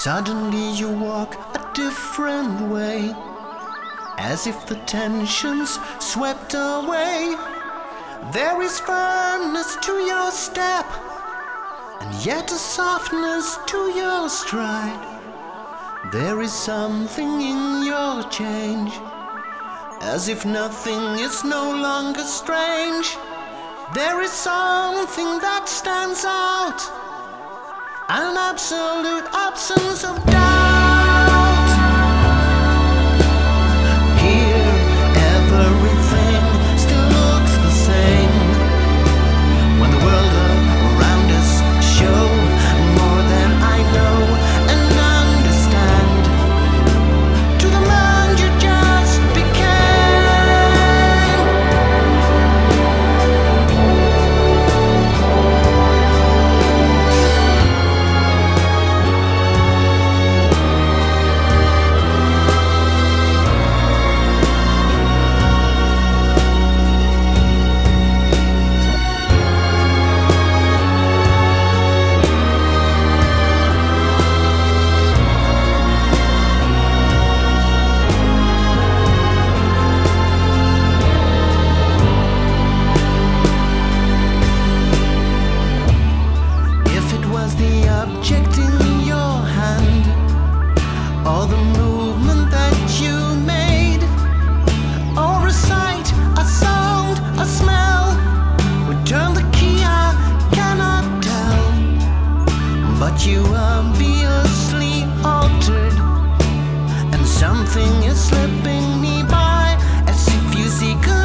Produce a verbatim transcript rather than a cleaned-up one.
Suddenly you walk a different way, as if the tensions swept away. There is firmness to your step, and yet a softness to your stride. There is something in your change, as if nothing is no longer strange. There is something that stands out, an absolute absence of doubt. Here, everything still looks the same, when the world around us show more than I know and understand, to the man you just object in your hand, or the movement that you made, or a sight, a sound, a smell, would turn the key, I cannot tell. But you are obviously altered, and something is slipping me by, as if you seek a